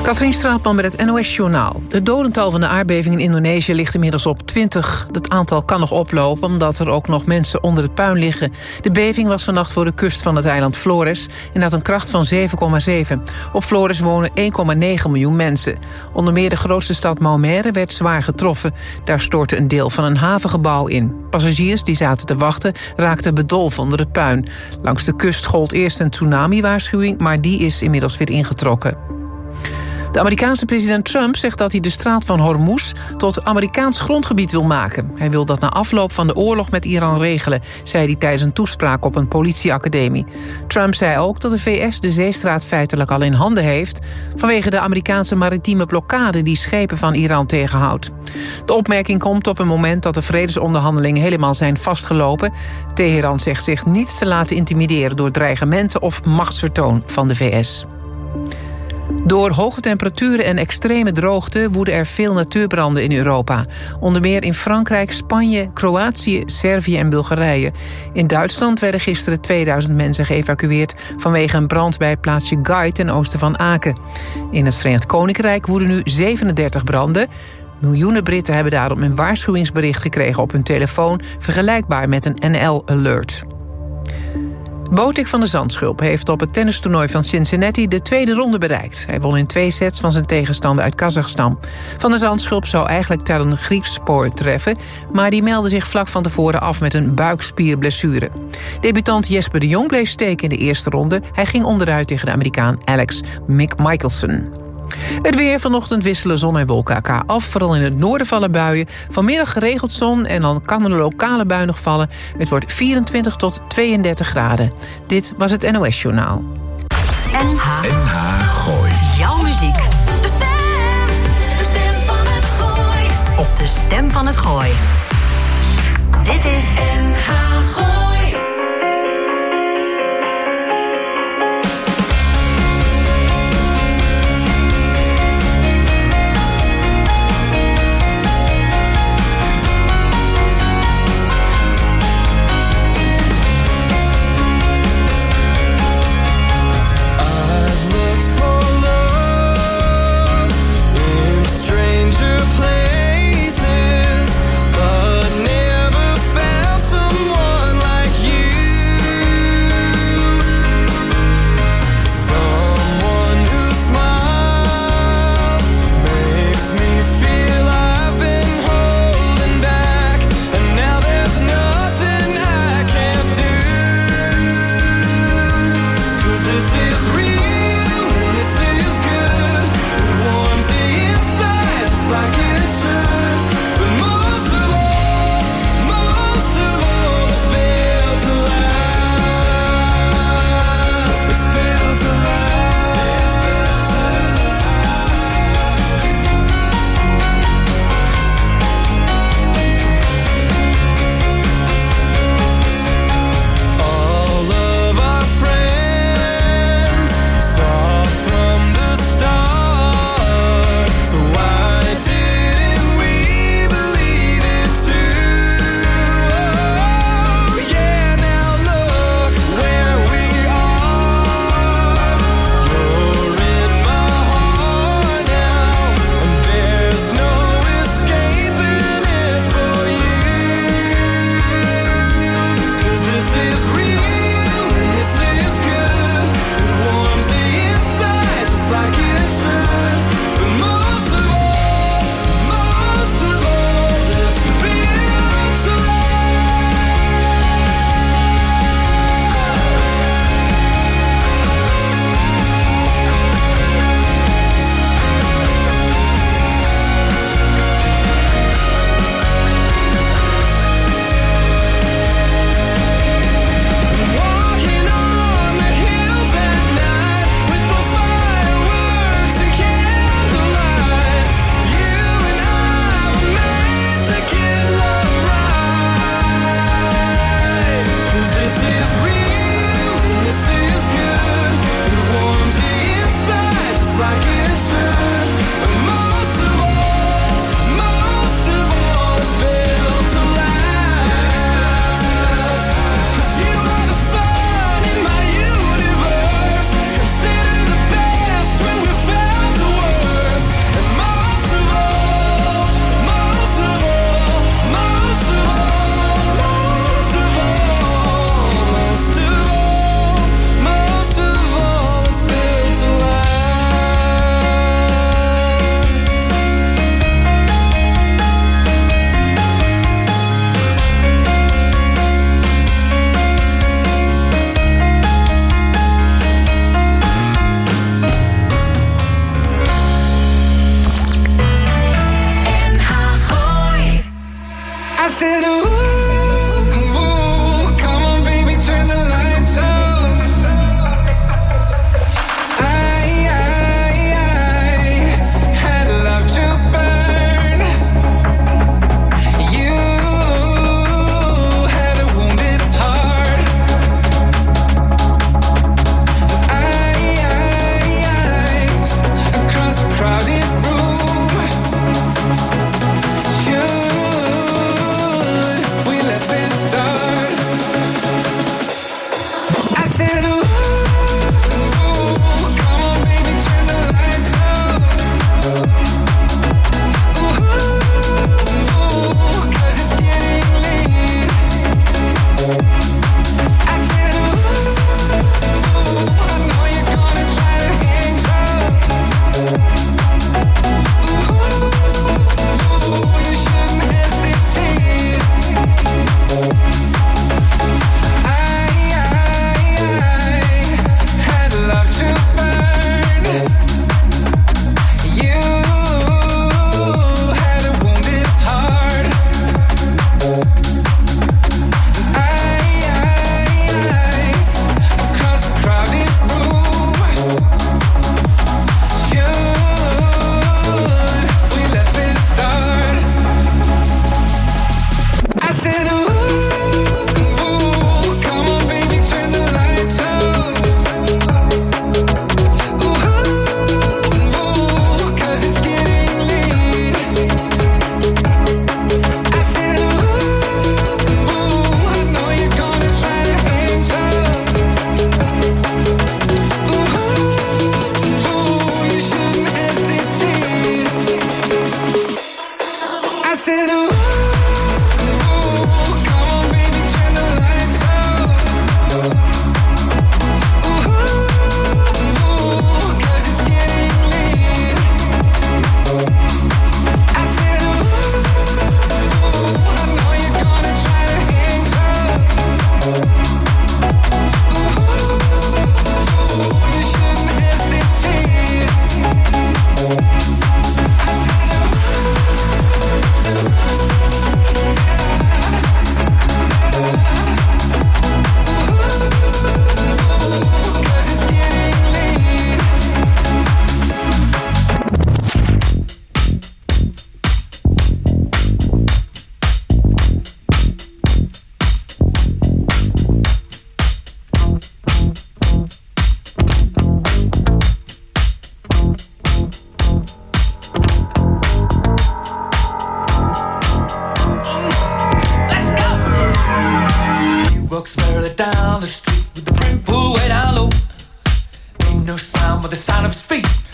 Katrien Straatman met het NOS-journaal. Het dodental van de aardbeving in Indonesië ligt inmiddels op 20. Het aantal kan nog oplopen omdat er ook nog mensen onder het puin liggen. De beving was vannacht voor de kust van het eiland Flores en had een kracht van 7,7. Op Flores wonen 1,9 miljoen mensen. Onder meer de grootste stad Maumere werd zwaar getroffen. Daar stortte een deel van een havengebouw in. Passagiers die zaten te wachten raakten bedolven onder het puin. Langs de kust gold eerst een tsunami-waarschuwing, maar die is inmiddels weer ingetrokken. De Amerikaanse president Trump zegt dat hij de straat van Hormuz tot Amerikaans grondgebied wil maken. Hij wil dat na afloop van de oorlog met Iran regelen, zei hij tijdens een toespraak op een politieacademie. Trump zei ook dat de VS de zeestraat feitelijk al in handen heeft vanwege de Amerikaanse maritieme blokkade die schepen van Iran tegenhoudt. De opmerking komt op een moment dat de vredesonderhandelingen helemaal zijn vastgelopen. Teheran zegt zich niet te laten intimideren door dreigementen of machtsvertoon van de VS. Door hoge temperaturen en extreme droogte woeden er veel natuurbranden in Europa. Onder meer in Frankrijk, Spanje, Kroatië, Servië en Bulgarije. In Duitsland werden gisteren 2000 mensen geëvacueerd vanwege een brand bij het plaatsje Gait ten oosten van Aken. In het Verenigd Koninkrijk woeden nu 37 branden. Miljoenen Britten hebben daarom een waarschuwingsbericht gekregen op hun telefoon, vergelijkbaar met een NL-alert. Botic van der Zandschulp heeft op het tennistoernooi van Cincinnati de tweede ronde bereikt. Hij won in 2 sets van zijn tegenstander uit Kazachstan. Van der Zandschulp zou eigenlijk Tellen Griekspoor treffen, maar die meldde zich vlak van tevoren af met een buikspierblessure. Debutant Jesper de Jong bleef steken in de eerste ronde. Hij ging onderuit tegen de Amerikaan Alex Michelsen. Het weer: vanochtend wisselen zon en wolken elkaar af. Vooral in het noorden vallen buien. Vanmiddag geregeld zon en dan kan er een lokale bui nog vallen. Het wordt 24 tot 32 graden. Dit was het NOS-journaal. NH Gooi. Jouw muziek. De stem van het Gooi. Op de stem van het Gooi. Dit is NH Gooi. Places, but never found some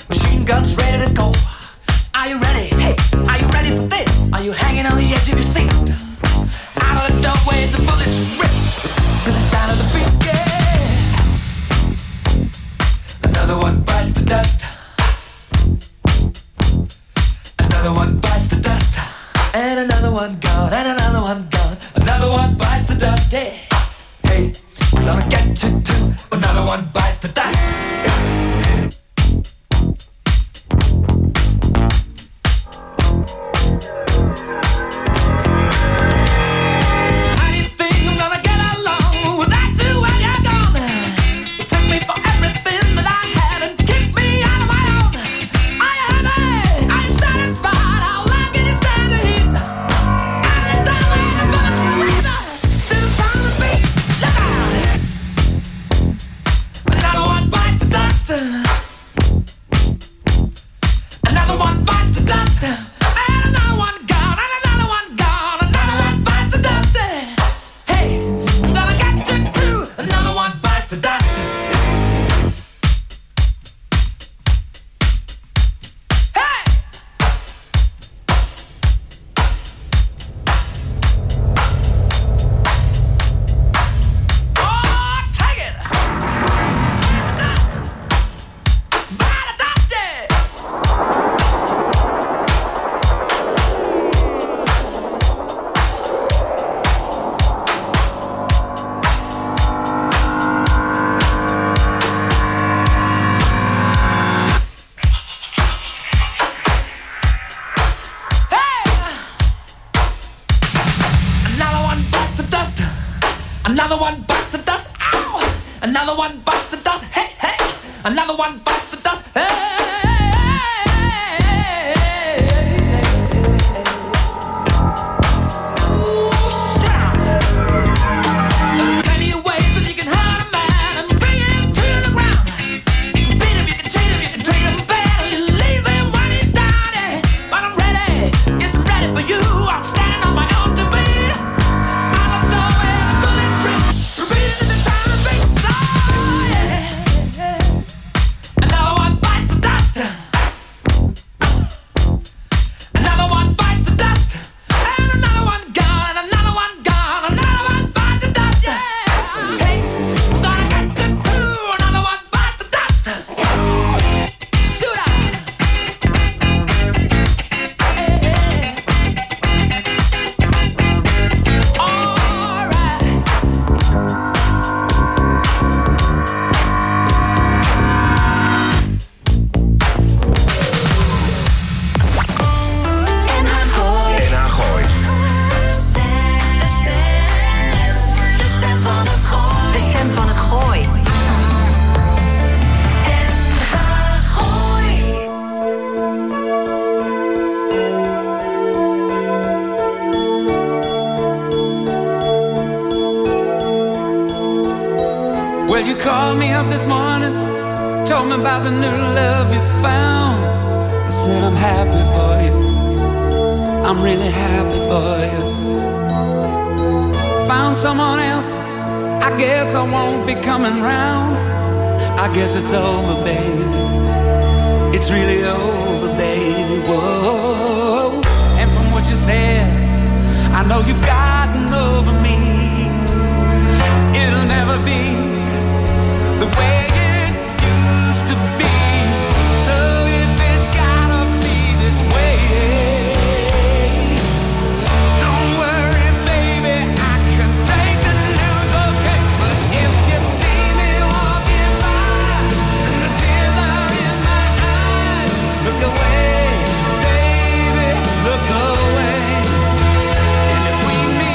Machine guns ready to go. Are you ready? Hey, are you ready for this? Are you hanging on the edge of your seat? Out of the doorway, the bullets rip to the sound of the beat. Yeah. Another one bites the dust. Another one bites the dust. And another one gone. And another one gone. Another one bites the dust. Hey, hey, we're gonna get you too. Another one bites the dust. Another one bites the dust. And another one gone. And another one gone. Another one bites the dust. Hey, I'm gonna get you too. Another one bites the dust. Hey! Oh, take it! Dust! By the dusty! Another one bites the dust. Another one bites the dust. Ow! Another one bites the dust. Hey, hey! Another one bites the dust. Hey! Ooh, shout! There are plenty of ways that you can hurt a man and bring him to the ground. You can beat him, you can cheat him, you can treat him bad, you leave him when he's down. Yeah. But I'm ready, yes, I'm ready for you. I'm standing on my own two feet. Out of the doorway, the bullets rip, repeating in the time of beat. Oh, yeah. Another one bites the dust. Another one bites the dust. And another one gone. And another one gone. Another one bites the dust. Yeah. Hey, I'm gonna get you too. Another one bites the dust. Shoot out. Hey. All right. NH Gooi. NH Gooi. De stem van het gooi. De stem van het gooi. NH Gooi. Well, you called me up this morning, told me about the new love you found. I said I'm happy for you, I'm really happy for you. Found someone else, I guess I won't be coming round. I guess it's over, baby, it's really over, baby, whoa. And from what you said, I know you've gotten over me. It'll never be the way it used to be. So if it's gotta be this way, don't worry, baby, I can take the news, okay? But if you see me walking by and the tears are in my eyes, look away, baby, look away. And if we meet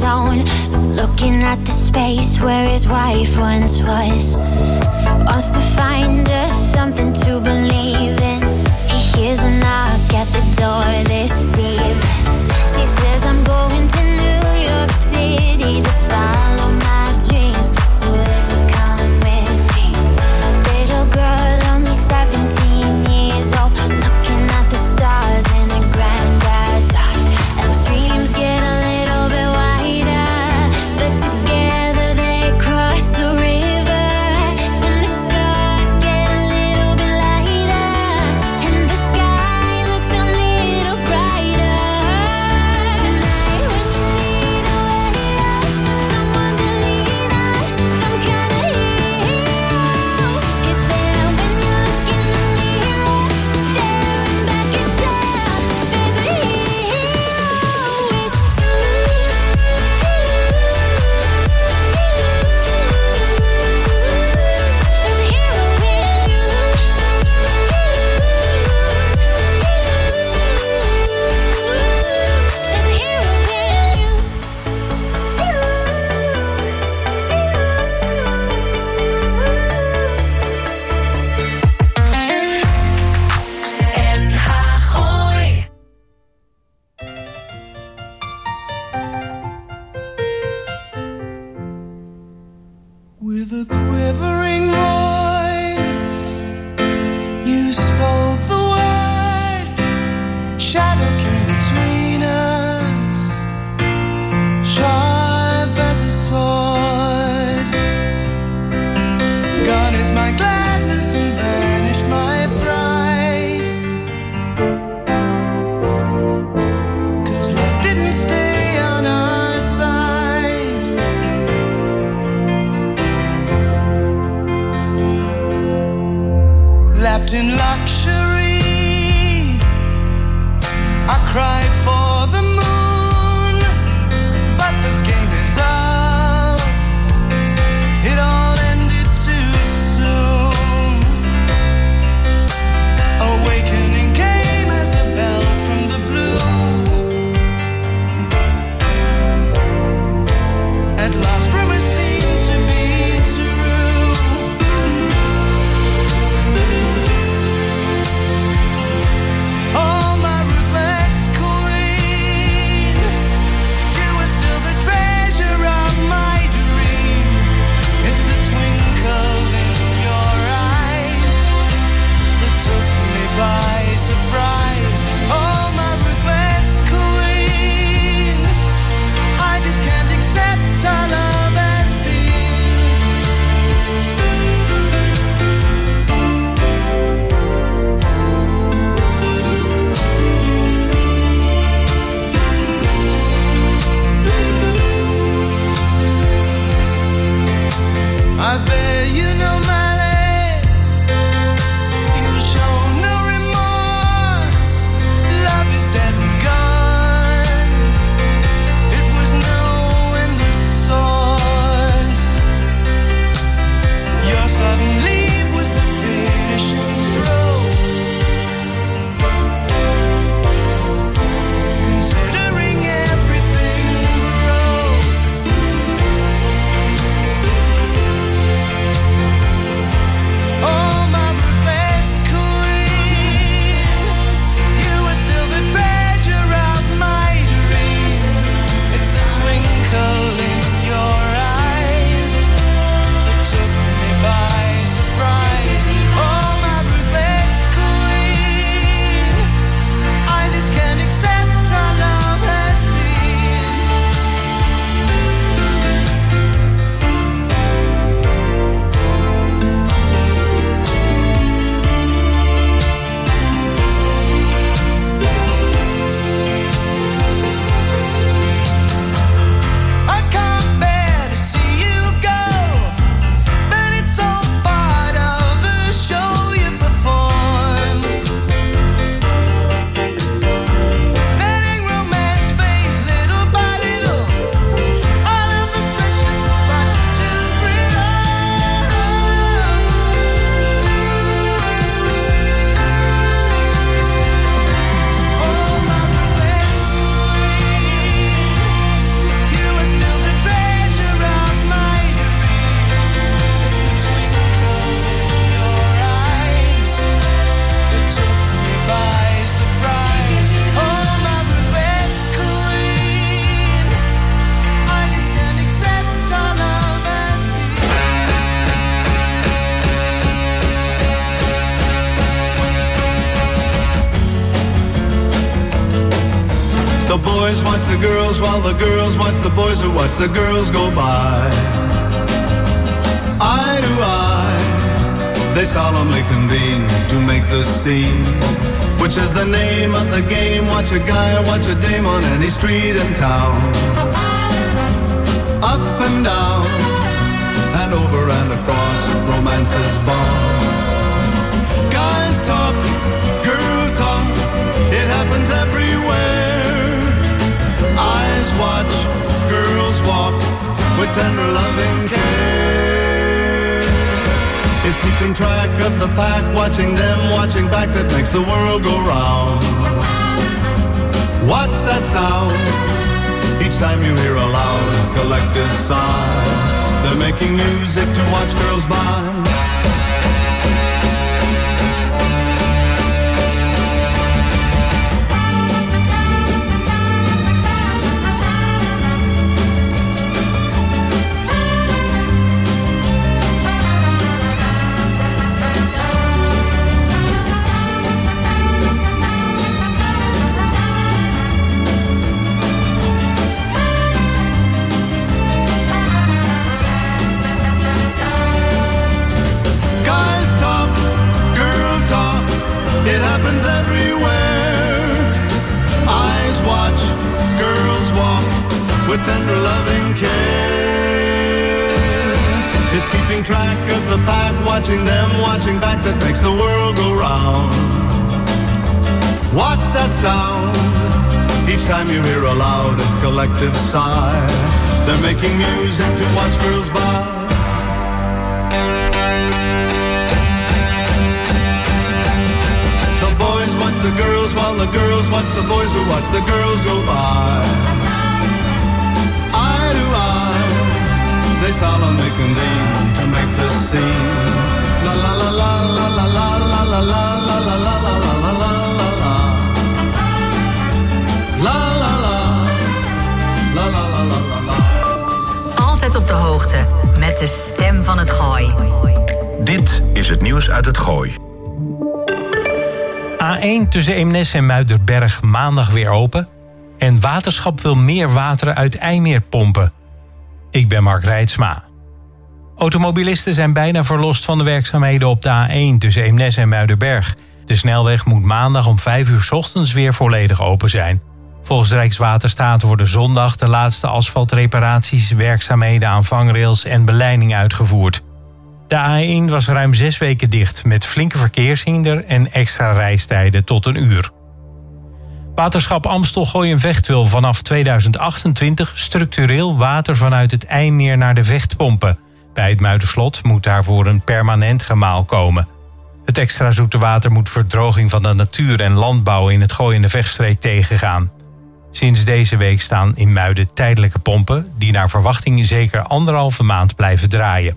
zone, looking at the space where his wife once was. Wants to find us something to believe in. He hears a knock at the door this evening. She says, I'm going to New York City to follow my dreams. Would you come with me? Little girl, only 17 years old, looking at the stars in her granddad's heart. And the dreams get a little bit wider, but together they cross the river. And the stars get a little bit lighter, and the sky looks a little brighter. Tonight when you need a way out, someone to lean on, some kind of hero is there when you look in the mirror, staring back at you. There's a hero with you. There's a hero in you. There's a hero in you. NH Gooi. With a quivering voice, you spoke the word. Shadow came between us, sharp as a sword. Gone is my gladness and vanished my pride. 'Cause love didn't stay on our side. Lapped in luxury, I cried for the moon, but the game is up. It all ended too soon. Awakening came as a bell from the blue. At last rumors seemed to be true. All my ruthless queen boys watch the girls while the girls watch the boys who watch the girls go by. Eye to eye, they solemnly convene to make the scene, which is the name of the game. Watch a guy or watch a dame on any street in town. Up and down, and over and across, romance's boss. Guys talk, girl talk, it happens everywhere. Eyes watch, girls walk, with tender loving care. It's keeping track of the pack, watching them, watching back, that makes the world go round. What's that sound? Each time you hear a loud collective sigh, they're making music to watch girls by. It happens everywhere. Eyes watch, girls walk, with tender loving care. It's keeping track of the pack, watching them, watching back, that makes the world go round. What's that sound? Each time you hear a loud and collective sigh, they're making music to watch girls by. Watch the girls while the girls watch the boys who watch the girls go by. Eye to eye, they solemnly convene to make the scene. La la la la la la la la la la la la la la la la la la la. La la la la la la la la. Altijd op de hoogte met de stem van het Gooi. Dit is het nieuws uit het Gooi. A1 tussen Eemnes en Muiderberg maandag weer open. En Waterschap wil meer water uit IJmeer pompen. Ik ben Mark Reitsma. Automobilisten zijn bijna verlost van de werkzaamheden op de A1 tussen Eemnes en Muiderberg. De snelweg moet maandag om 5 uur 's ochtends weer volledig open zijn. Volgens Rijkswaterstaat worden zondag de laatste asfaltreparaties, werkzaamheden aan vangrails en beleiding uitgevoerd. De A1 was ruim 6 weken dicht met flinke verkeershinder en extra reistijden tot 1 uur. Waterschap Amstel Gooi en Vecht wil vanaf 2028 structureel water vanuit het IJmeer naar de Vecht pompen. Bij het Muiderslot moet daarvoor een permanent gemaal komen. Het extra zoete water moet verdroging van de natuur en landbouw in het Gooi en de Vechtstreek tegengaan. Sinds deze week staan in Muiden tijdelijke pompen die naar verwachting zeker 1,5 maand blijven draaien.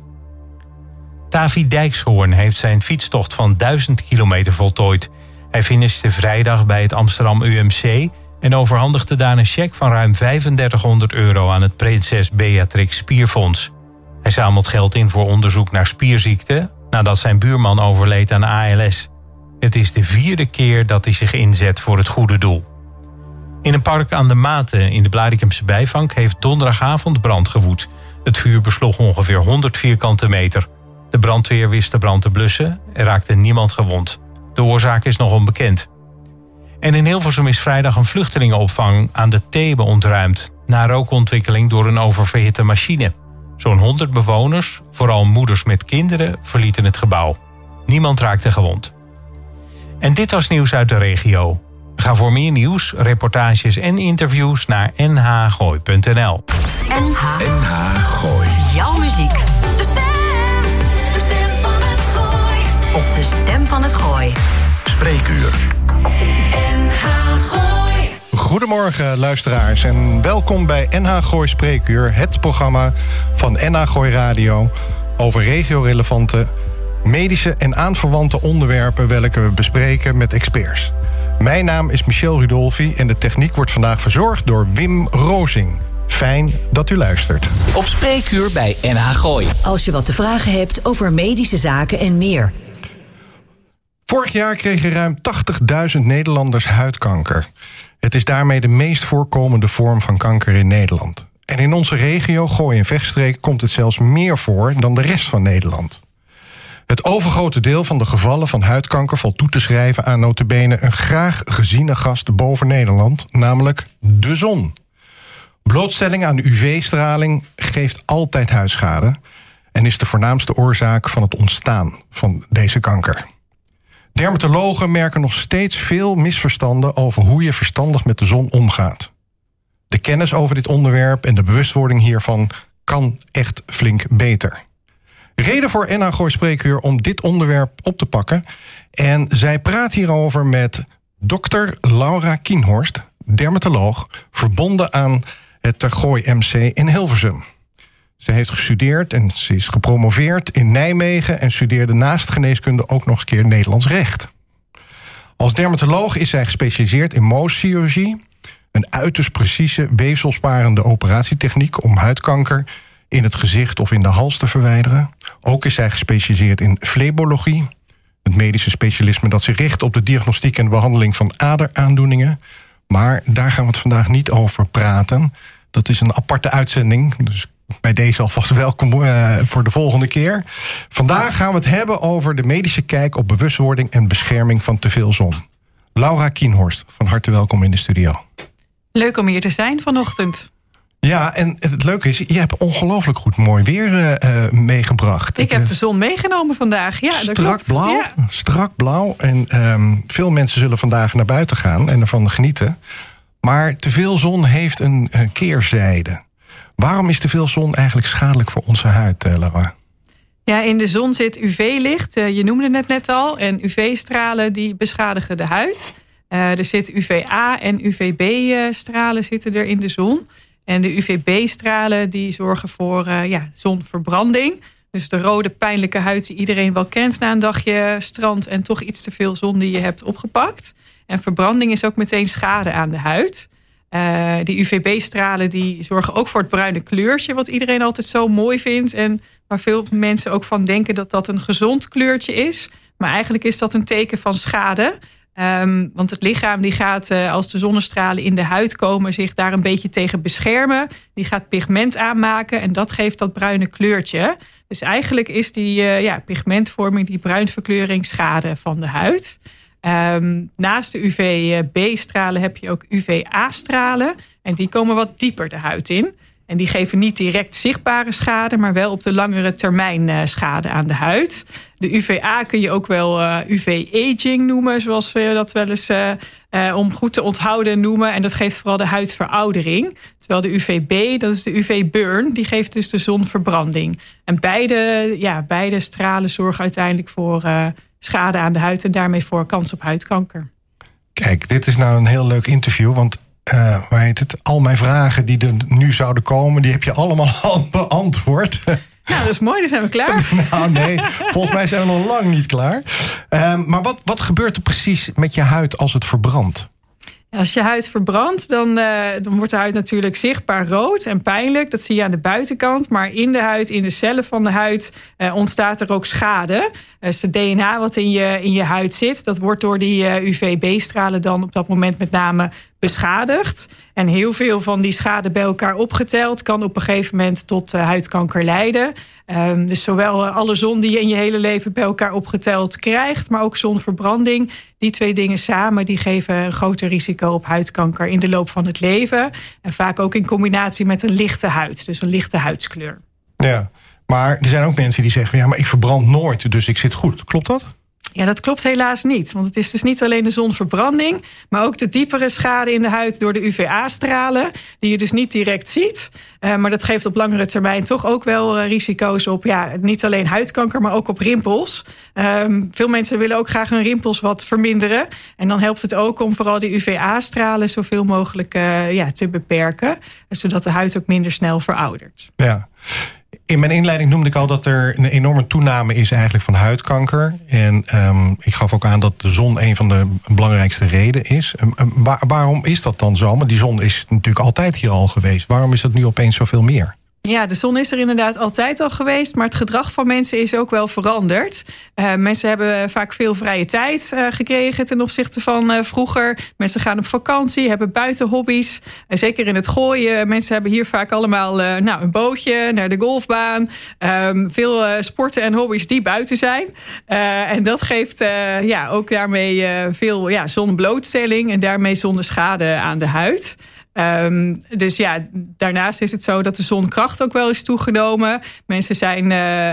Tavi Dijkshoorn heeft zijn fietstocht van 1000 kilometer voltooid. Hij finishte vrijdag bij het Amsterdam UMC en overhandigde daar een cheque van ruim €3500 aan het Prinses Beatrix Spierfonds. Hij zamelt geld in voor onderzoek naar spierziekten nadat zijn buurman overleed aan ALS. Het is de 4e keer dat hij zich inzet voor het goede doel. In een park aan de Maten in de Blaricumse Bijvank heeft donderdagavond brand gewoed. Het vuur besloeg ongeveer 100 vierkante meter. De brandweer wist de brand te blussen. Er raakte niemand gewond. De oorzaak is nog onbekend. En in Hilversum is vrijdag een vluchtelingenopvang aan de Thebe ontruimd na rookontwikkeling door een oververhitte machine. Zo'n 100 bewoners, vooral moeders met kinderen, verlieten het gebouw. Niemand raakte gewond. En dit was nieuws uit de regio. Ga voor meer nieuws, reportages en interviews naar nhgooi.nl. NH Gooi. Jouw muziek. De stem van het Gooi. Op de stem van het Gooi. Spreekuur. NH Gooi. Goedemorgen luisteraars en welkom bij NH Gooi Spreekuur, het programma van NH Gooi Radio over regiorelevante medische en aanverwante onderwerpen welke we bespreken met experts. Mijn naam is Michel Rudolfi en de techniek wordt vandaag verzorgd door Wim Rozing. Fijn dat u luistert. Op Spreekuur bij NH Gooi. Als je wat te vragen hebt over medische zaken en meer. Vorig jaar kregen ruim 80.000 Nederlanders huidkanker. Het is daarmee de meest voorkomende vorm van kanker in Nederland. En in onze regio, Gooi en Vechtstreek, komt het zelfs meer voor dan de rest van Nederland. Het overgrote deel van de gevallen van huidkanker valt toe te schrijven aan nota bene een graag geziene gast boven Nederland, namelijk de zon. Blootstelling aan UV-straling geeft altijd huidschade en is de voornaamste oorzaak van het ontstaan van deze kanker. Dermatologen merken nog steeds veel misverstanden over hoe je verstandig met de zon omgaat. De kennis over dit onderwerp en de bewustwording hiervan kan echt flink beter. Reden voor NH Gooi Spreekuur om dit onderwerp op te pakken. En zij praat hierover met dokter Laura Kienhorst, dermatoloog, verbonden aan het Tergooi MC in Hilversum. Ze heeft gestudeerd en ze is gepromoveerd in Nijmegen en studeerde naast geneeskunde ook nog eens keer Nederlands recht. Als dermatoloog is zij gespecialiseerd in Mohs-chirurgie, een uiterst precieze weefselsparende operatietechniek om huidkanker in het gezicht of in de hals te verwijderen. Ook is zij gespecialiseerd in flebologie, het medische specialisme dat zich richt op de diagnostiek en behandeling van aderaandoeningen. Maar daar gaan we het vandaag niet over praten. Dat is een aparte uitzending, dus bij deze alvast welkom voor de volgende keer. Vandaag gaan we het hebben over de medische kijk op bewustwording en bescherming van te veel zon. Laura Kienhorst, van harte welkom in de studio. Leuk om hier te zijn vanochtend. Ja, en het leuke is, je hebt ongelooflijk goed mooi weer meegebracht. Ik heb de zon meegenomen vandaag. Ja, dat klopt. Blauw, ja. Strak blauw. En veel mensen zullen vandaag naar buiten gaan en ervan genieten. Maar te veel zon heeft een keerzijde. Waarom is te veel zon eigenlijk schadelijk voor onze huid, Laura? Ja, in de zon zit UV-licht. Je noemde het net al. En UV-stralen die beschadigen de huid. Er zit UVA en UVB-stralen zitten er in de zon. En de UVB-stralen die zorgen voor zonverbranding. Dus de rode pijnlijke huid die iedereen wel kent na een dagje strand en toch iets te veel zon die je hebt opgepakt. En verbranding is ook meteen schade aan de huid. Die UVB-stralen die zorgen ook voor het bruine kleurtje, wat iedereen altijd zo mooi vindt. En waar veel mensen ook van denken dat dat een gezond kleurtje is. Maar eigenlijk is dat een teken van schade. Want het lichaam die gaat, als de zonnestralen in de huid komen, zich daar een beetje tegen beschermen. Die gaat pigment aanmaken en dat geeft dat bruine kleurtje. Dus eigenlijk is die pigmentvorming, die bruinverkleuring, schade van de huid. Naast de UVB-stralen heb je ook UVA-stralen. En die komen wat dieper de huid in. En die geven niet direct zichtbare schade, maar wel op de langere termijn schade aan de huid. De UVA kun je ook wel UV-aging noemen, zoals we dat wel eens om goed te onthouden noemen. En dat geeft vooral de huidveroudering. Terwijl de UVB, dat is de UV-burn, die geeft dus de zonverbranding. En beide stralen zorgen uiteindelijk voor schade aan de huid en daarmee voor kans op huidkanker. Kijk, dit is nou een heel leuk interview, want al mijn vragen die er nu zouden komen, die heb je allemaal al beantwoord. Ja, dat is mooi, dan zijn we klaar. Nou nee, volgens mij zijn we nog lang niet klaar. Maar wat gebeurt er precies met je huid als het verbrandt? Als je huid verbrandt, dan wordt de huid natuurlijk zichtbaar rood en pijnlijk. Dat zie je aan de buitenkant. Maar in de huid, in de cellen van de huid, ontstaat er ook schade. Dus het DNA wat in je huid zit, dat wordt door die UVB-stralen dan op dat moment met name beschadigd. En heel veel van die schade bij elkaar opgeteld kan op een gegeven moment tot huidkanker leiden. Dus zowel alle zon die je in je hele leven bij elkaar opgeteld krijgt, maar ook zonverbranding. Die twee dingen samen die geven een groter risico op huidkanker in de loop van het leven. En vaak ook in combinatie met een lichte huid, dus een lichte huidskleur. Ja, maar er zijn ook mensen die zeggen, ja, maar ik verbrand nooit, dus ik zit goed. Klopt dat? Ja, dat klopt helaas niet. Want het is dus niet alleen de zonverbranding, maar ook de diepere schade in de huid door de UVA-stralen, die je dus niet direct ziet. Maar dat geeft op langere termijn toch ook wel risico's op, niet alleen huidkanker, maar ook op rimpels. Veel mensen willen ook graag hun rimpels wat verminderen. En dan helpt het ook om vooral die UVA-stralen zoveel mogelijk te beperken, zodat de huid ook minder snel veroudert. Ja. In mijn inleiding noemde ik al dat er een enorme toename is eigenlijk van huidkanker. En ik gaf ook aan dat de zon een van de belangrijkste redenen is. Waarom is dat dan zo? Maar die zon is natuurlijk altijd hier al geweest. Waarom is dat nu opeens zoveel meer? Ja, de zon is er inderdaad altijd al geweest, maar het gedrag van mensen is ook wel veranderd. Mensen hebben vaak veel vrije tijd gekregen ten opzichte van vroeger. Mensen gaan op vakantie, hebben buitenhobby's. Zeker in het gooien. Mensen hebben hier vaak allemaal een bootje naar de golfbaan. Veel sporten en hobby's die buiten zijn. En dat geeft ook daarmee veel zonblootstelling en daarmee zonneschade aan de huid. Dus ja, daarnaast is het zo dat de zonkracht ook wel is toegenomen. Mensen zijn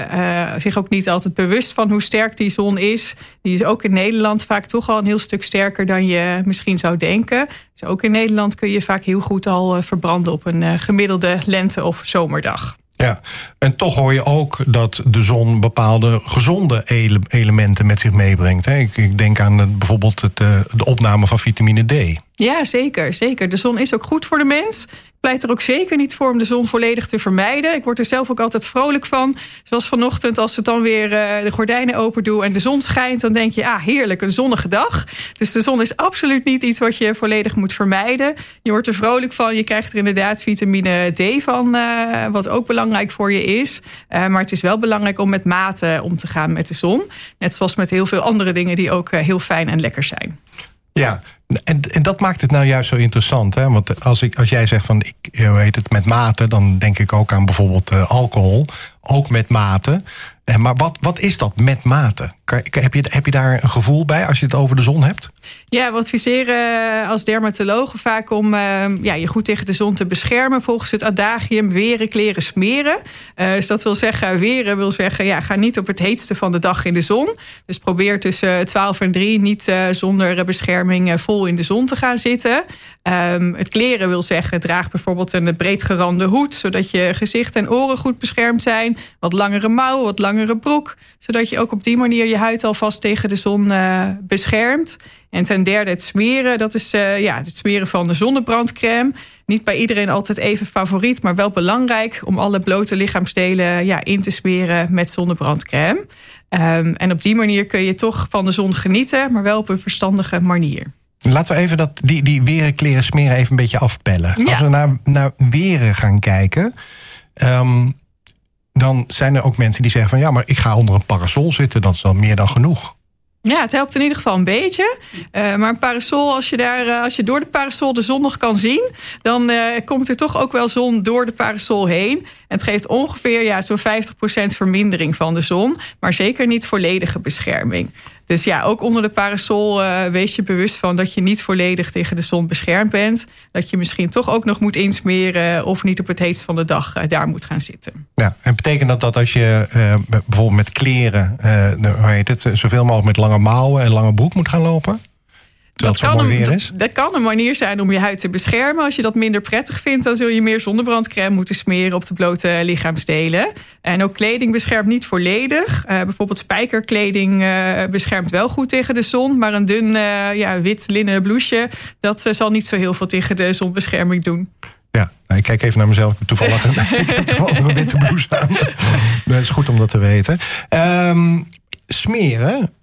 zich ook niet altijd bewust van hoe sterk die zon is. Die is ook in Nederland vaak toch al een heel stuk sterker dan je misschien zou denken. Dus ook in Nederland kun je vaak heel goed al verbranden op een gemiddelde lente- of zomerdag. Ja, en toch hoor je ook dat de zon bepaalde gezonde elementen met zich meebrengt. Ik denk aan bijvoorbeeld de opname van vitamine D. Ja, zeker, zeker. De zon is ook goed voor de mens. Ik pleit er ook zeker niet voor om de zon volledig te vermijden. Ik word er zelf ook altijd vrolijk van. Zoals vanochtend als ik dan weer de gordijnen open doe en de zon schijnt, dan denk je, heerlijk, een zonnige dag. Dus de zon is absoluut niet iets wat je volledig moet vermijden. Je wordt er vrolijk van. Je krijgt er inderdaad vitamine D van, wat ook belangrijk voor je is. Maar het is wel belangrijk om met mate om te gaan met de zon. Net zoals met heel veel andere dingen die ook heel fijn en lekker zijn. Ja, en dat maakt het nou juist zo interessant. Hè? Want als jij zegt van ik weet het met mate, dan denk ik ook aan bijvoorbeeld alcohol. Ook met mate. Maar wat is dat met mate? Heb je daar een gevoel bij als je het over de zon hebt? Ja, we adviseren als dermatologen vaak om je goed tegen de zon te beschermen. Volgens het adagium weren, kleren, smeren. Dus dat wil zeggen, weren wil zeggen, ga niet op het heetste van de dag in de zon. Dus probeer tussen 12 en 3 niet zonder bescherming vol in de zon te gaan zitten. Het kleren wil zeggen, draag bijvoorbeeld een breedgerande hoed, zodat je gezicht en oren goed beschermd zijn. Wat langere mouwen, wat langere broek. Zodat je ook op die manier je huid alvast tegen de zon beschermt. En ten derde het smeren. Dat is het smeren van de zonnebrandcrème. Niet bij iedereen altijd even favoriet, maar wel belangrijk om alle blote lichaamsdelen in te smeren met zonnebrandcrème. En op die manier kun je toch van de zon genieten, maar wel op een verstandige manier. Laten we even die weren, kleren, smeren even een beetje afpellen. Ja. Als we naar weren gaan kijken, dan zijn er ook mensen die zeggen van ja, maar ik ga onder een parasol zitten, dat is dan meer dan genoeg. Ja, het helpt in ieder geval een beetje. Maar een parasol, als je door de parasol de zon nog kan zien, dan komt er toch ook wel zon door de parasol heen. En het geeft ongeveer zo'n 50% vermindering van de zon, maar zeker niet volledige bescherming. Dus ja, ook onder de parasol wees je bewust van dat je niet volledig tegen de zon beschermd bent. Dat je misschien toch ook nog moet insmeren of niet op het heetst van de dag daar moet gaan zitten. Ja, en betekent dat als je bijvoorbeeld met kleren, zoveel mogelijk met lange mouwen en lange broek moet gaan lopen? Dat kan een manier zijn om je huid te beschermen. Als je dat minder prettig vindt, dan zul je meer zonnebrandcrème moeten smeren op de blote lichaamsdelen. En ook kleding beschermt niet volledig. Bijvoorbeeld spijkerkleding beschermt wel goed tegen de zon. Maar een dun wit linnen blouseje, dat zal niet zo heel veel tegen de zonbescherming doen. Ja, ik kijk even naar mezelf. Ik heb toevallig een witte blouse aan. Dat is goed om dat te weten. Smeren.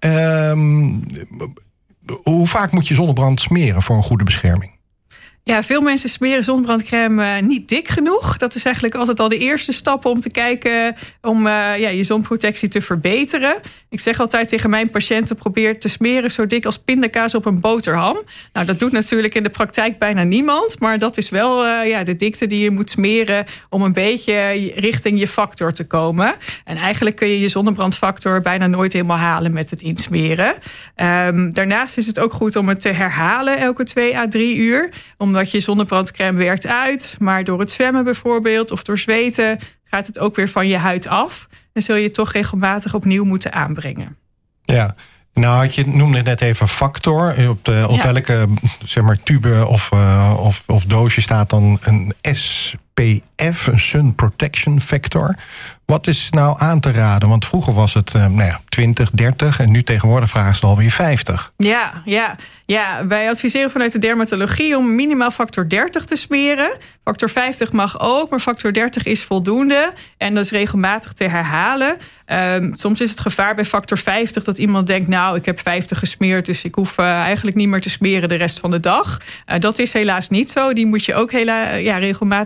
Hoe vaak moet je zonnebrand smeren voor een goede bescherming? Ja, veel mensen smeren zonnebrandcrème niet dik genoeg. Dat is eigenlijk altijd al de eerste stap om te kijken om je zonprotectie te verbeteren. Ik zeg altijd tegen mijn patiënten, probeer te smeren zo dik als pindakaas op een boterham. Nou, dat doet natuurlijk in de praktijk bijna niemand. Maar dat is wel de dikte die je moet smeren om een beetje richting je factor te komen. En eigenlijk kun je je zonnebrandfactor bijna nooit helemaal halen met het insmeren. Daarnaast is het ook goed om het te herhalen elke 2 à 3 uur. Omdat je zonnebrandcrème werkt uit, maar door het zwemmen bijvoorbeeld of door zweten gaat het ook weer van je huid af. En zul je het toch regelmatig opnieuw moeten aanbrengen. Ja, nou je noemde het net even factor. Op welke tube of doosje staat dan een SPF, een Sun Protection Factor. Wat is nou aan te raden? Want vroeger was het 20, 30 en nu tegenwoordig vragen ze alweer 50. Ja, wij adviseren vanuit de dermatologie om minimaal factor 30 te smeren. Factor 50 mag ook, maar factor 30 is voldoende. En dat is regelmatig te herhalen. Soms is het gevaar bij factor 50 dat iemand denkt, ik heb 50 gesmeerd, dus ik hoef eigenlijk niet meer te smeren de rest van de dag. Dat is helaas niet zo. Die moet je ook regelmatig herhalen.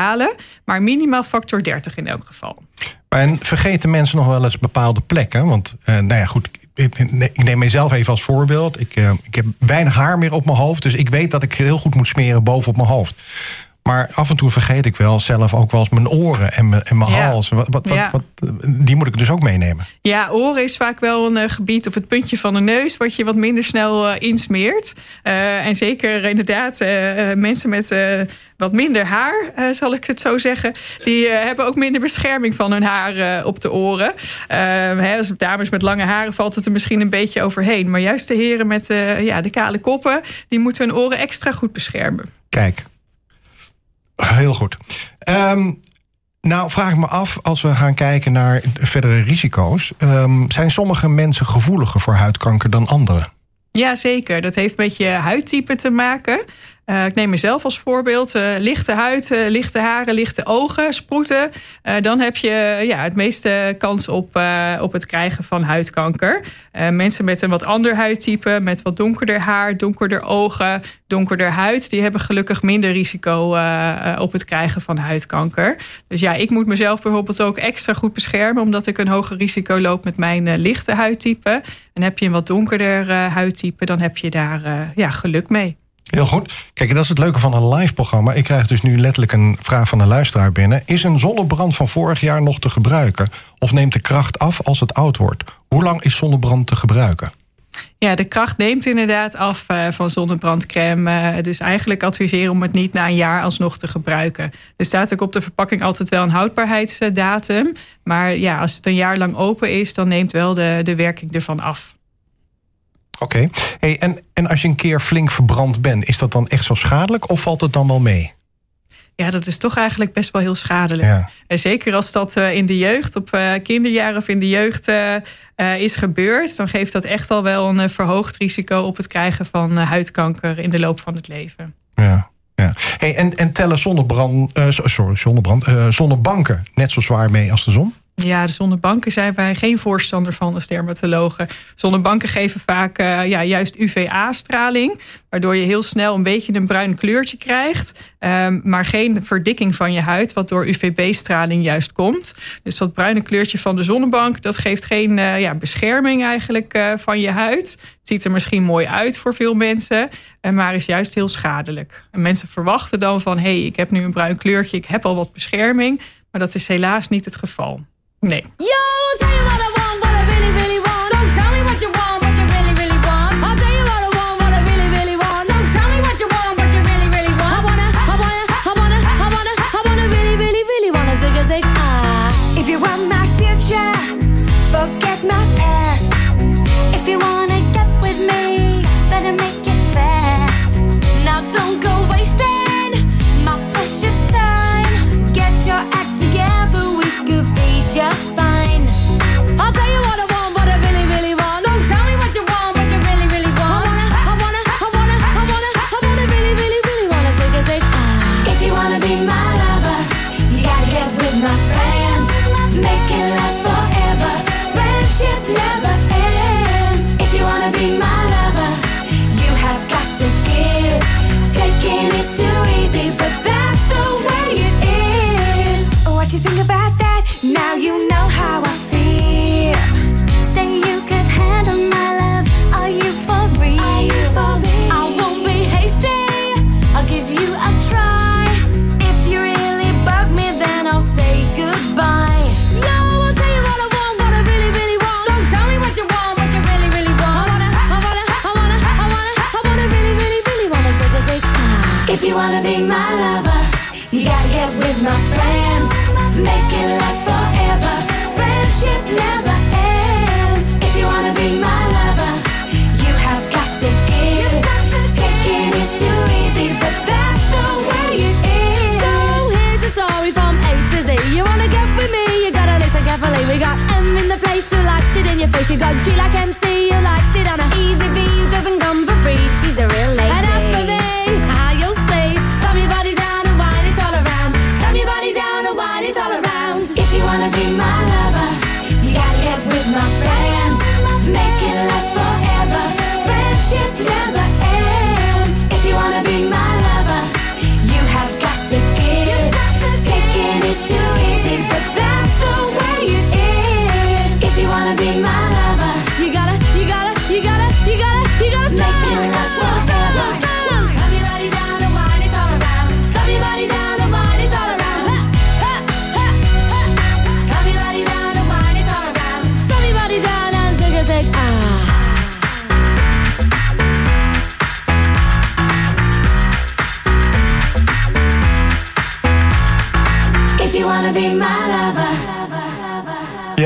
halen. Maar minimaal factor 30 in elk geval. En vergeten mensen nog wel eens bepaalde plekken? Want goed, ik neem mezelf even als voorbeeld. Ik heb weinig haar meer op mijn hoofd. Dus ik weet dat ik heel goed moet smeren bovenop mijn hoofd. Maar af en toe vergeet ik wel zelf ook wel eens mijn oren en mijn hals. Die moet ik dus ook meenemen. Ja, oren is vaak wel een gebied of het puntje van de neus wat je wat minder snel insmeert. En zeker inderdaad mensen met wat minder haar, zal ik het zo zeggen. Die hebben ook minder bescherming van hun haar op de oren. Als dames met lange haren valt het er misschien een beetje overheen. Maar juist de heren met de kale koppen, die moeten hun oren extra goed beschermen. Kijk. Heel goed. Nou, vraag ik me af, als we gaan kijken naar verdere risico's. Zijn sommige mensen gevoeliger voor huidkanker dan anderen? Ja, zeker. Dat heeft met je huidtype te maken. Ik neem mezelf als voorbeeld. Lichte huid, lichte haren, lichte ogen, sproeten. Dan heb je het meeste kans op het krijgen van huidkanker. Mensen met een wat ander huidtype, met wat donkerder haar, donkerder ogen, donkerder huid, die hebben gelukkig minder risico op het krijgen van huidkanker. Dus ja, ik moet mezelf bijvoorbeeld ook extra goed beschermen, omdat ik een hoger risico loop met mijn lichte huidtype. En heb je een wat donkerder huidtype, dan heb je daar geluk mee. Heel goed. Kijk, dat is het leuke van een live programma. Ik krijg dus nu letterlijk een vraag van een luisteraar binnen. Is een zonnebrand van vorig jaar nog te gebruiken? Of neemt de kracht af als het oud wordt? Hoe lang is zonnebrand te gebruiken? Ja, de kracht neemt inderdaad af van zonnebrandcrème. Dus eigenlijk adviseren om het niet na een jaar alsnog te gebruiken. Er staat ook op de verpakking altijd wel een houdbaarheidsdatum. Maar ja, als het een jaar lang open is, dan neemt wel de werking ervan af. Oké. Hey, en als je een keer flink verbrand bent, is dat dan echt zo schadelijk of valt het dan wel mee? Ja, dat is toch eigenlijk best wel heel schadelijk. Ja. En zeker als dat in de jeugd, op kinderjaren of in de jeugd is gebeurd, dan geeft dat echt al wel een verhoogd risico op het krijgen van huidkanker in de loop van het leven. Ja. Hey, en tellen zonnebanken net zo zwaar mee als de zon? Ja, de zonnebanken zijn wij geen voorstander van als dermatologen. Zonnebanken geven vaak juist UVA-straling, waardoor je heel snel een beetje een bruin kleurtje krijgt, maar geen verdikking van je huid, wat door UVB-straling juist komt. Dus dat bruine kleurtje van de zonnebank, dat geeft geen bescherming eigenlijk van je huid. Het ziet er misschien mooi uit voor veel mensen, maar is juist heel schadelijk. En mensen verwachten dan van, ik heb nu een bruin kleurtje, ik heb al wat bescherming, maar dat is helaas niet het geval. Nee. Yo, I'll tell you what I want, what I really, really want. Don't tell me what you want, what you really, really want. I'll tell you what I want, what I really, really want. Don't tell me what you want, what you really, really want. I wanna really, really, really wanna zig a zig ah. If you want my future, forget my past. If you wanna get with me, better make it fast. Now don't go wasting my precious time. Get your act together, we could be just fine. I'll tell you what I want, what I really, really want. Don't tell me what you want, what you really, really want. I wanna really, really, really wanna zig a zig ah. If you wanna be my lover, you gotta get with my friends. Make it last forever. Friendship never ends. If you wanna be my lover, you have got to give. Taking is too easy, but that's the way it is. What you think about that? Now you know how I feel. Say you could handle my love. Are you for real? I won't be hasty. I'll give you a try. If you really bug me, then I'll say goodbye. Yo, I'll tell you what I want, what I really, really want. Don't tell me what you want, what you really, really want. I wanna really, really, really wanna zig a zig ah. If you wanna be my lover, you gotta get with my friends. Make it last forever. Friendship never ends. If you wanna be my lover, you have got to give. Taking is too easy, but that's the way it is. So here's the story from A to Z. You wanna get with me, you gotta listen carefully. We got M in the place who likes it in your face. You got G like MC, who likes it on a easy V, who doesn't come for free. She's a real lady. And as for me, how you'll say, slam your body down and wine it all around. Slam your body down and wine it all around. If you wanna be my lover, you gotta get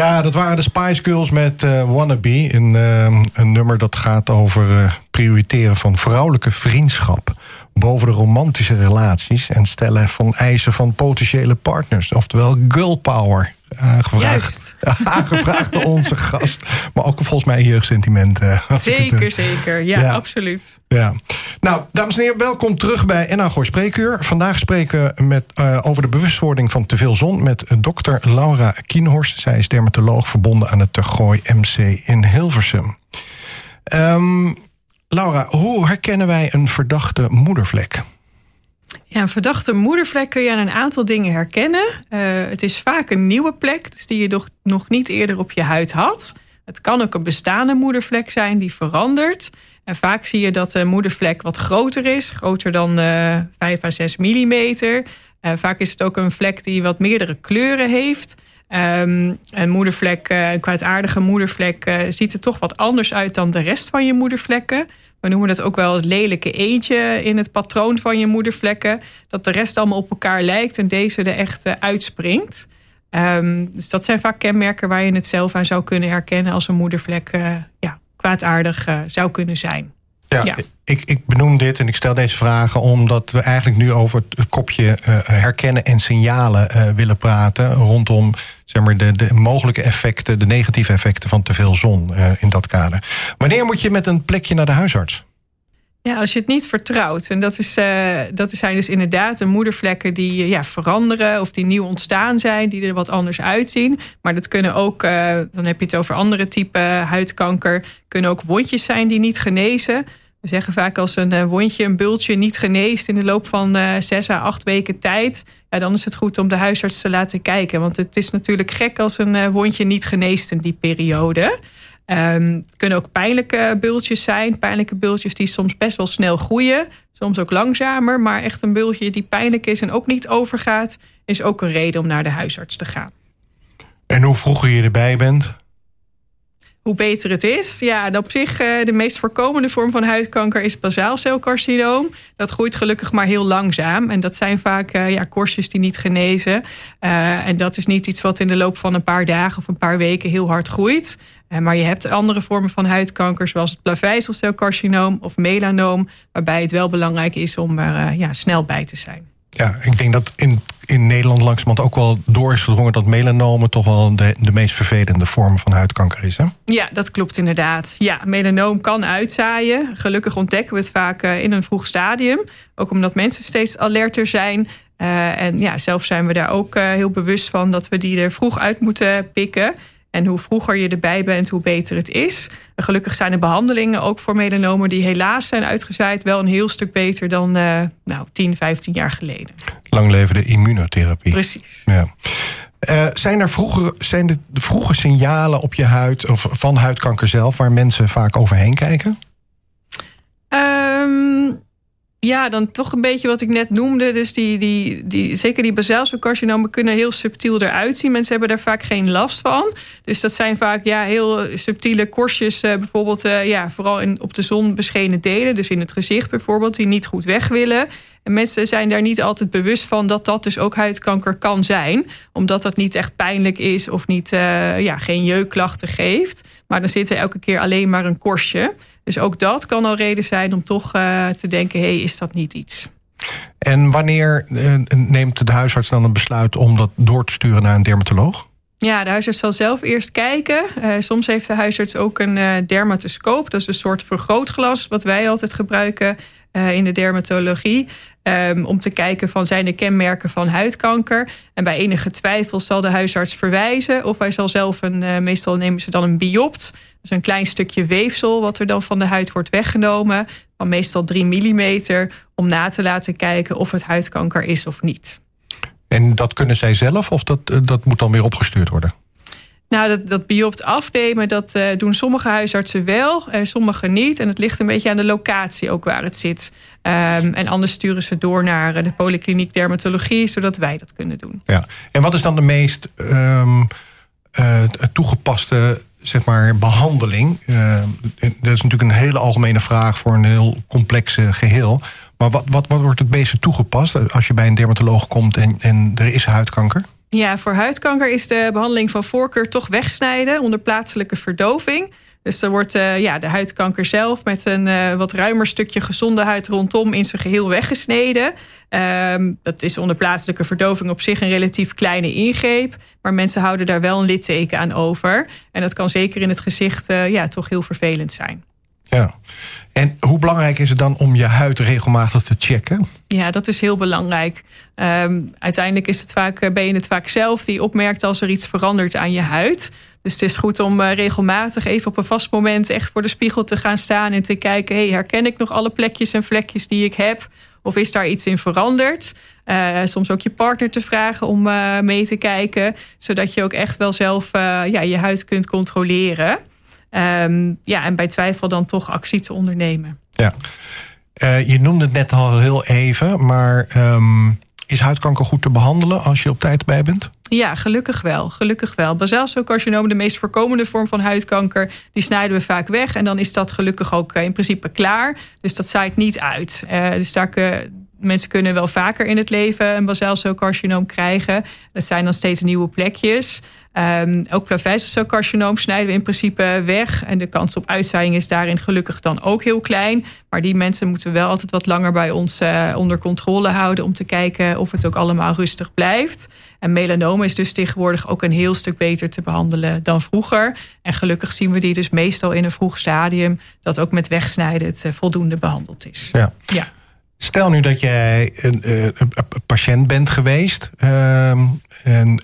Ja, dat waren de Spice Girls met Wannabe. Een nummer dat gaat over prioriteren van vrouwelijke vriendschap boven de romantische relaties en stellen van eisen van potentiële partners. Oftewel girl power. Aangevraagd door onze gast. Maar ook volgens mij jeugdsentiment. Zeker. Ja, absoluut. Ja. Nou, dames en heren, welkom terug bij NH Gooi Spreekuur. Vandaag spreken we over de bewustwording van te veel zon met dokter Laura Kienhorst. Zij is dermatoloog verbonden aan het Tergooi MC in Hilversum. Laura, hoe herkennen wij een verdachte moedervlek? Ja, een verdachte moedervlek kun je aan een aantal dingen herkennen. Het is vaak een nieuwe plek, dus die je nog niet eerder op je huid had. Het kan ook een bestaande moedervlek zijn die verandert. En vaak zie je dat de moedervlek wat groter is. Groter dan 5 à 6 millimeter. Vaak is het ook een vlek die wat meerdere kleuren heeft. Een moedervlek, een kwaadaardige moedervlek, ziet er toch wat anders uit dan de rest van je moedervlekken. We noemen dat ook wel het lelijke eendje in het patroon van je moedervlekken. Dat de rest allemaal op elkaar lijkt en deze er echt uitspringt. Dus dat zijn vaak kenmerken waar je het zelf aan zou kunnen herkennen als een moedervlek kwaadaardig zou kunnen zijn. Ja. Ik benoem dit en ik stel deze vragen omdat we eigenlijk nu over het kopje herkennen en signalen willen praten rondom zeg maar, de mogelijke effecten, de negatieve effecten van te veel zon in dat kader. Wanneer moet je met een plekje naar de huisarts? Ja, als je het niet vertrouwt. En dat zijn dus inderdaad de moedervlekken die veranderen of die nieuw ontstaan zijn, die er wat anders uitzien. Maar dat kunnen ook, dan heb je het over andere typen huidkanker, kunnen ook wondjes zijn die niet genezen. We zeggen vaak als een wondje, een bultje niet geneest in de loop van 6 à 8 weken tijd, dan is het goed om de huisarts te laten kijken. Want het is natuurlijk gek als een wondje niet geneest in die periode. Het kunnen ook pijnlijke bultjes zijn. Pijnlijke bultjes die soms best wel snel groeien. Soms ook langzamer. Maar echt een bultje die pijnlijk is en ook niet overgaat, is ook een reden om naar de huisarts te gaan. En hoe vroeger je erbij bent? Hoe beter het is. Ja, op zich de meest voorkomende vorm van huidkanker is basaalcelcarcinoom. Dat groeit gelukkig maar heel langzaam. En dat zijn vaak korstjes die niet genezen. En dat is niet iets wat in de loop van een paar dagen of een paar weken heel hard groeit. Maar je hebt andere vormen van huidkanker, zoals het plaveiselcelcarcinoom of melanoom, waarbij het wel belangrijk is om er snel bij te zijn. Ja, ik denk dat in Nederland langzamerhand ook wel door is gedrongen dat melanomen toch wel de meest vervelende vorm van huidkanker is, hè? Ja, dat klopt inderdaad. Ja, melanoom kan uitzaaien. Gelukkig ontdekken we het vaak in een vroeg stadium. Ook omdat mensen steeds alerter zijn. En zelf zijn we daar ook heel bewust van dat we die er vroeg uit moeten pikken. En hoe vroeger je erbij bent, hoe beter het is. En gelukkig zijn de behandelingen ook voor melanomen die helaas zijn uitgezaaid wel een heel stuk beter dan 10, 15 jaar geleden. Lang leven de immunotherapie. Precies. Ja. Zijn er de vroege signalen op je huid of van huidkanker zelf waar mensen vaak overheen kijken? Ja, dan toch een beetje wat ik net noemde. Dus zeker die basaalcelcarcinomen kunnen heel subtiel eruit zien. Mensen hebben daar vaak geen last van. Dus dat zijn vaak heel subtiele korstjes. Bijvoorbeeld vooral op de zon beschenen delen. Dus in het gezicht bijvoorbeeld, die niet goed weg willen. En mensen zijn daar niet altijd bewust van dat dus ook huidkanker kan zijn. Omdat dat niet echt pijnlijk is of niet, geen jeukklachten geeft. Maar dan zit er elke keer alleen maar een korstje. Dus ook dat kan al reden zijn om toch te denken, is dat niet iets? En wanneer neemt de huisarts dan een besluit om dat door te sturen naar een dermatoloog? Ja, de huisarts zal zelf eerst kijken. Soms heeft de huisarts ook een dermatoscoop. Dat is een soort vergrootglas wat wij altijd gebruiken in de dermatologie. Om te kijken van zijn er kenmerken van huidkanker. En bij enige twijfel zal de huisarts verwijzen. Of hij zal zelf meestal nemen ze dan een biopt. Dus een klein stukje weefsel wat er dan van de huid wordt weggenomen. Van meestal 3 millimeter. Om na te laten kijken of het huidkanker is of niet. En dat kunnen zij zelf of dat moet dan weer opgestuurd worden? Nou, dat biopt afnemen, dat doen sommige huisartsen wel, sommige niet. En het ligt een beetje aan de locatie ook waar het zit. En anders sturen ze door naar de polykliniek dermatologie, zodat wij dat kunnen doen. Ja. En wat is dan de meest toegepaste behandeling? Dat is natuurlijk een hele algemene vraag voor een heel complex geheel. Maar wat wordt het meeste toegepast als je bij een dermatoloog komt en er is huidkanker? Ja, voor huidkanker is de behandeling van voorkeur toch wegsnijden onder plaatselijke verdoving. Dus er wordt de huidkanker zelf met een wat ruimer stukje gezonde huid rondom in zijn geheel weggesneden. Dat is onder plaatselijke verdoving op zich een relatief kleine ingreep. Maar mensen houden daar wel een litteken aan over. En dat kan zeker in het gezicht toch heel vervelend zijn. Ja. En hoe belangrijk is het dan om je huid regelmatig te checken? Ja, dat is heel belangrijk. Uiteindelijk is het ben je het vaak zelf die opmerkt als er iets verandert aan je huid. Dus het is goed om regelmatig even op een vast moment echt voor de spiegel te gaan staan en te kijken, herken ik nog alle plekjes en vlekjes die ik heb? Of is daar iets in veranderd? Soms ook je partner te vragen om mee te kijken, zodat je ook echt wel zelf je huid kunt controleren. En bij twijfel dan toch actie te ondernemen. Ja. Je noemde het net al heel even, maar is huidkanker goed te behandelen als je op tijd bij bent? Ja, gelukkig wel. Bazelcelcarcinoom, de meest voorkomende vorm van huidkanker, die snijden we vaak weg. En dan is dat gelukkig ook in principe klaar. Dus dat zaait niet uit. Mensen kunnen wel vaker in het leven een bazelcelcarcinoom krijgen. Dat zijn dan steeds nieuwe plekjes. Ook plavezelcelcarcinoom snijden we in principe weg. En de kans op uitzaaiing is daarin gelukkig dan ook heel klein. Maar die mensen moeten wel altijd wat langer bij ons onder controle houden om te kijken of het ook allemaal rustig blijft. En melanoom is dus tegenwoordig ook een heel stuk beter te behandelen dan vroeger. En gelukkig zien we die dus meestal in een vroeg stadium, dat ook met wegsnijden het voldoende behandeld is. Ja. Stel nu dat jij een patiënt bent geweest en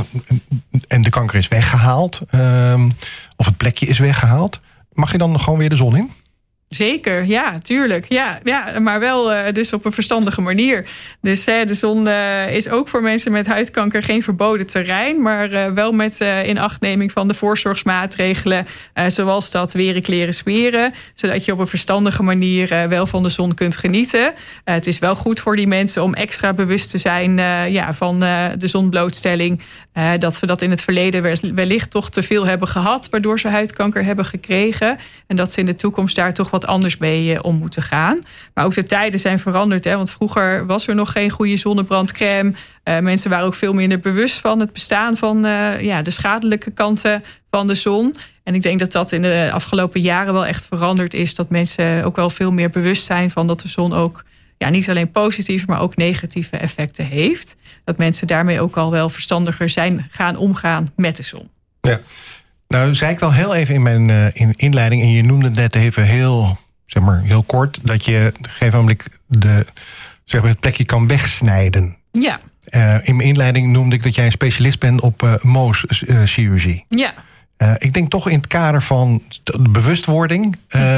de kanker is weggehaald, of het plekje is weggehaald. Mag je dan gewoon weer de zon in? Zeker, ja, tuurlijk. Ja, maar wel dus op een verstandige manier. Dus de zon is ook voor mensen met huidkanker geen verboden terrein, maar wel met inachtneming van de voorzorgsmaatregelen, zoals dat weren, kleren, smeren, zodat je op een verstandige manier wel van de zon kunt genieten. Het is wel goed voor die mensen om extra bewust te zijn van de zonblootstelling. Dat ze dat in het verleden wellicht toch te veel hebben gehad, waardoor ze huidkanker hebben gekregen. En dat ze in de toekomst daar toch wat anders mee om moeten gaan. Maar ook de tijden zijn veranderd. Want vroeger was er nog geen goede zonnebrandcrème. Mensen waren ook veel minder bewust van het bestaan van de schadelijke kanten van de zon. En ik denk dat dat in de afgelopen jaren wel echt veranderd is. Dat mensen ook wel veel meer bewust zijn van dat de zon ook niet alleen positieve, maar ook negatieve effecten heeft. Dat mensen daarmee ook al wel verstandiger zijn gaan omgaan met de zon. Ja. Nou, zei ik al heel even in mijn inleiding, en je noemde het net even heel kort, dat je op een gegeven moment het plekje kan wegsnijden. Ja. In mijn inleiding noemde ik dat jij een specialist bent op Mohs-chirurgie. Ja. Ik denk toch in het kader van de bewustwording,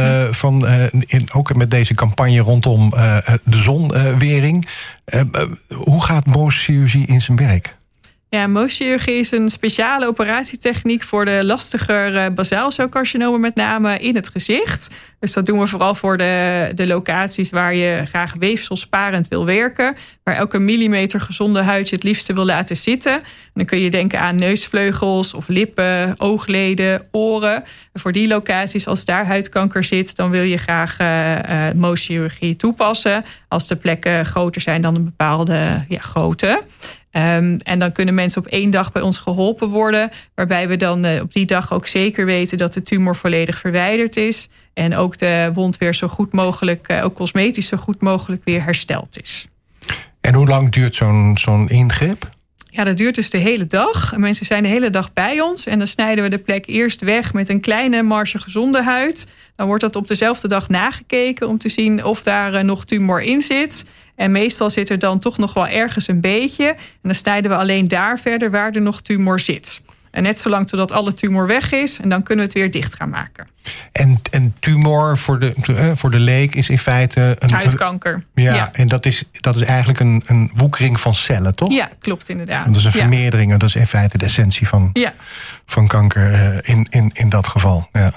ook met deze campagne rondom de zonwering. Hoe gaat Mohs-chirurgie in zijn werk? Ja, Mohs-chirurgie is een speciale operatietechniek voor de lastiger bazelcelcarcinomen, met name in het gezicht. Dus dat doen we vooral voor de locaties waar je graag weefselsparend wil werken, waar elke millimeter gezonde huid je het liefste wil laten zitten. En dan kun je denken aan neusvleugels of lippen, oogleden, oren. En voor die locaties, als daar huidkanker zit, dan wil je graag Mohs-chirurgie toepassen als de plekken groter zijn dan een bepaalde grootte. En dan kunnen mensen op 1 dag bij ons geholpen worden, waarbij we dan op die dag ook zeker weten dat de tumor volledig verwijderd is en ook de wond weer zo goed mogelijk, ook cosmetisch zo goed mogelijk weer hersteld is. En hoe lang duurt zo'n ingreep? Ja, dat duurt dus de hele dag. Mensen zijn de hele dag bij ons en dan snijden we de plek eerst weg met een kleine marge gezonde huid. Dan wordt dat op dezelfde dag nagekeken om te zien of daar nog tumor in zit. En meestal zit er dan toch nog wel ergens een beetje. En dan snijden we alleen daar verder waar er nog tumor zit. En net zolang totdat alle tumor weg is. En dan kunnen we het weer dicht gaan maken. En tumor voor de leek is in feite huidkanker. En dat is eigenlijk een woekering van cellen, toch? Ja, klopt inderdaad. Dat is een vermeerdering. Dat is in feite de essentie van kanker in dat geval. Ja.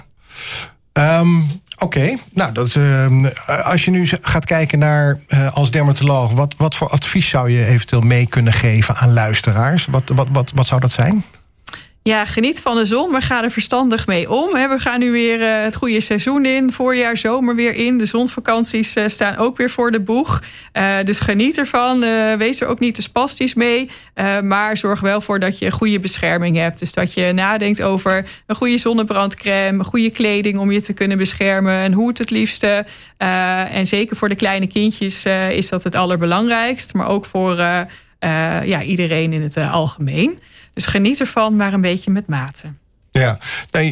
Oké, nou, als je nu gaat kijken naar als dermatoloog, wat voor advies zou je eventueel mee kunnen geven aan luisteraars? Wat zou dat zijn? Ja, geniet van de zon, maar ga er verstandig mee om. We gaan nu weer het goede seizoen in. Voorjaar, zomer weer in. De zonvakanties staan ook weer voor de boeg. Dus geniet ervan. Wees er ook niet te spastisch mee. Maar zorg wel voor dat je goede bescherming hebt. Dus dat je nadenkt over een goede zonnebrandcrème, goede kleding om je te kunnen beschermen, een hoed het liefste. En zeker voor de kleine kindjes is dat het allerbelangrijkst. Maar ook voor iedereen in het algemeen. Dus geniet ervan, maar een beetje met mate. Ja, nee.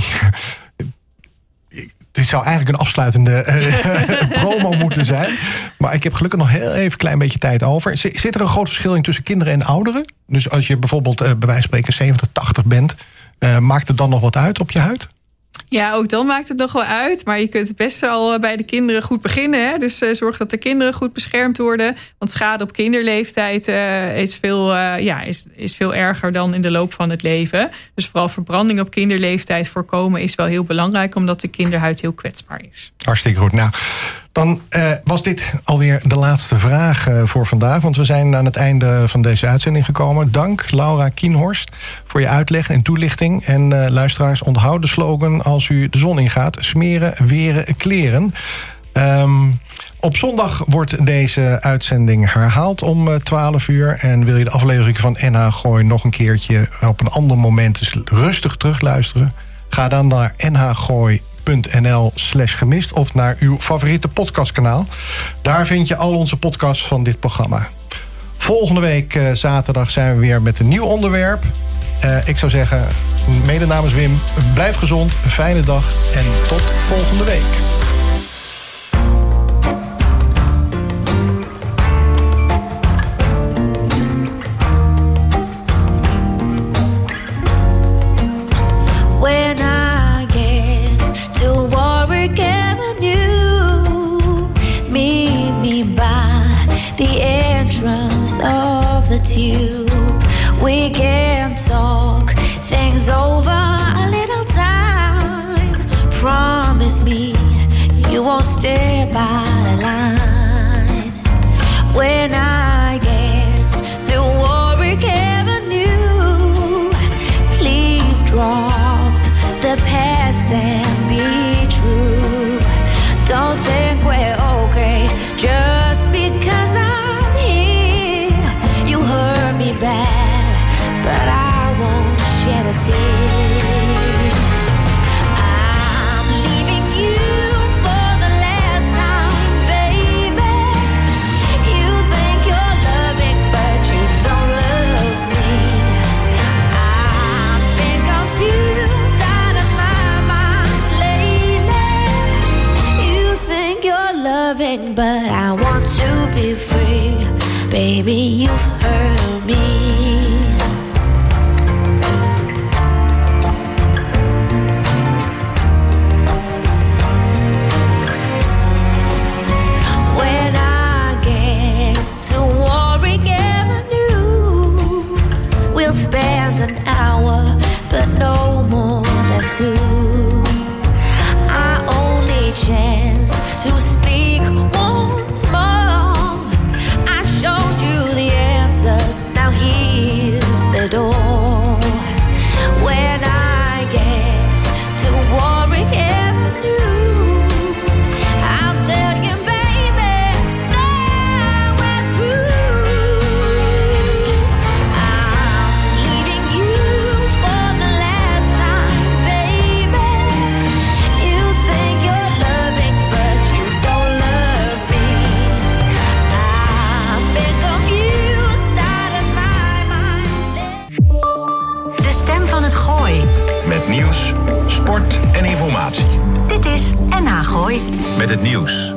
Dit zou eigenlijk een afsluitende promo moeten zijn. Maar ik heb gelukkig nog heel even een klein beetje tijd over. Zit er een groot verschil in tussen kinderen en ouderen? Dus als je bijvoorbeeld bij wijze van spreken 70, 80 bent, maakt het dan nog wat uit op je huid? Ja, ook dan maakt het nog wel uit. Maar je kunt het best al bij de kinderen goed beginnen. Hè? Dus zorg dat de kinderen goed beschermd worden. Want schade op kinderleeftijd is veel erger dan in de loop van het leven. Dus vooral verbranding op kinderleeftijd voorkomen is wel heel belangrijk, omdat de kinderhuid heel kwetsbaar is. Hartstikke goed. Nou, dan was dit alweer de laatste vraag voor vandaag. Want we zijn aan het einde van deze uitzending gekomen. Dank Laura Kienhorst voor je uitleg en toelichting. En luisteraars, onthoud de slogan als u de zon ingaat: smeren, weren, kleren. Op zondag wordt deze uitzending herhaald om 12 uur. En wil je de aflevering van NH Gooi nog een keertje op een ander moment dus rustig terugluisteren? Ga dan naar nhgooi.nl/gemist of naar uw favoriete podcastkanaal. Daar vind je al onze podcasts van dit programma. Volgende week zaterdag zijn we weer met een nieuw onderwerp. Ik zou zeggen, mede namens Wim, blijf gezond, een fijne dag en tot volgende week. We can talk things over a little time. Promise me you won't stay by the line. When I get to Warwick Avenue, please drop the past and be true. Don't think we're okay just because I'm here. You hurt me bad, but I won't shed a tear. I'm leaving you for the last time, baby. You think you're loving, but you don't love me. I've been confused out of my mind lately. You think you're loving, but I want to be free. Baby, you've hurt me. When I get to Warwick Avenue, we'll spend an hour, but no more than two. Our only chance to speak once more. I showed you the answers, now here's the door. When I get to Warwick Avenue, I'll tell you, baby, now we're through. I'm leaving you for the last time, baby. You think you're loving, but you don't love me. I've been confused out of my mind. De stem van het Gooi. Met nieuws, sport en informatie. Dit is NH Gooi. Met het nieuws.